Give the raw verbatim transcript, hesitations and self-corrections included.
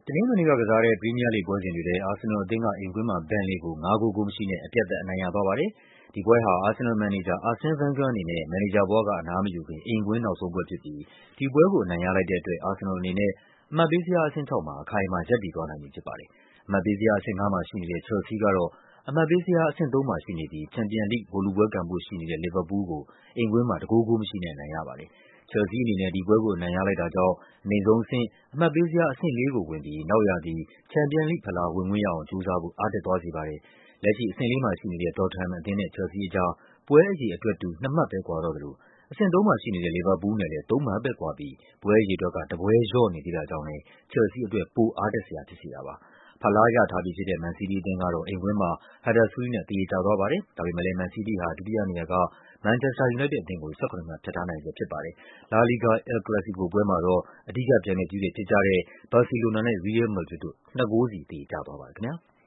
တနင်္ဂနွေနေ့ကကစားတဲ့ ပရီးမီးယားလိဂ်ပွဲစဉ်တွေထဲ အာဆင်နယ်လ်အသင်းက အိမ်ကွင်းမှာ ဘန်လေကို ၅ ဂိုး ဂိုးမရှိနဲ့ အပြတ်သတ် အနိုင်ရသွားပါတယ်။ ဒီပွဲဟာ အာဆင်နယ်လ်မန်နေဂျာ Arsene Wenger အနေနဲ့ မန်နေဂျာဘဝက အနားမယူခင် အိမ်ကွင်းနောက်ဆုံးပွဲဖြစ်ပြီး ဒီပွဲကို အနိုင်ရလိုက်တဲ့အတွက် အာဆင်နယ်လ်အနေနဲ့ အမှတ်ပေးဇယား အဆင့် ခြောက်မှာ အခိုင်အမာ ရပ်တည်သွားနိုင်ပြီဖြစ်ပါတယ်။ အမှတ်ပေးဇယား အဆင့် ငါးမှာရှိနေတဲ့ ချယ်လ်ဆီးကတော့ အမှတ်ပေးဇယား အဆင့် သုံးမှာရှိနေပြီး ချန်ပီယံလိဂ် ဗိုလ်လုပွဲကန်ဖို့ရှိနေတဲ့ လီဗာပူးလ်ကို အိမ်ကွင်းမှာ ၁ ဂိုး ဂိုးမရှိနဲ့ အနိုင်ရပါတယ်။ ချယ်လ်ဆီးအနေနဲ့ ဒီပွဲကို အနိုင်ရလိုက်တာကြောင့် အနိမ့်ဆုံးအဆင့် အမှတ်ပေးဇယား အဆင့် လေးကိုဝင်ပြီး နောက်ရာသီ ချန်ပီယံလိဂ်ဖလား ဝင်ခွင့်ရအောင် ကြိုးစားဖို့ အားတက်သွားစေပါတယ်။ လက်ရှိ အဆင့် လေးမှာရှိနေတဲ့ တော်တဟမ်အသင်းနဲ့ ချယ်လ်ဆီးအကြား ပွဲအရေအတွက်တူ နှစ်မှတ်ပဲကွာတော့သလို အဆင့် သုံးမှာရှိနေတဲ့ လီဗာပူးလ်နဲ့လည်း သုံးမှတ်ပဲကွာပြီး ပွဲအရေအတွက်က တပွဲလျော့နေသေးတာကြောင့်လည်း ချယ်လ်ဆီးအတွက် ပိုအားတက်စရာ ဖြစ်စေတာပါ။ ဖလားရထားပြီးဖြစ်တဲ့ မန်စီးတီးအသင်းကတော့ အိမ်ကွင်းမှာ ဟတ်ဒါစ်ဖီးလ်ဒ်နဲ့ သရေကျသွားပါတယ်။ ဒါပေမဲ့လည်း မန်စီးတီးဟာ ဒုတိယနေရာက မန်ချက်စတာ ယူနိုက်တက်အသင်းကို ၁၇ မှတ် ဖြတ်ထားနိုင်ဆဲဖြစ်ပါတယ်။ လာလီဂါ အယ်လ် ကလပ်စီကိုပွဲမှာတော့ အဓိကပြိုင်ဘက်ကြီးတွေဖြစ်ကြတဲ့ ဘာစီလိုနာနဲ့ ရီးယဲလ် မာဒရစ်တို့ နှစ်ဂိုးစီ သရေကျသွားပါတယ်ခင်ဗျား။